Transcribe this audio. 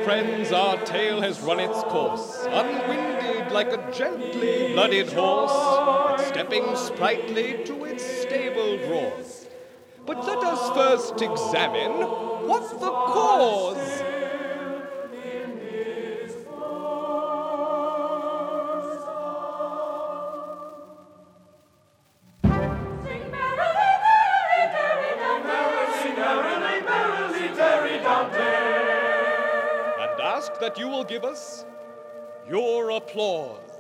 friends, our tale has run its course, unwinded like a gently blooded horse, and stepping sprightly to its stable draws. But let us first examine what the cause. And ask that you will give us your applause.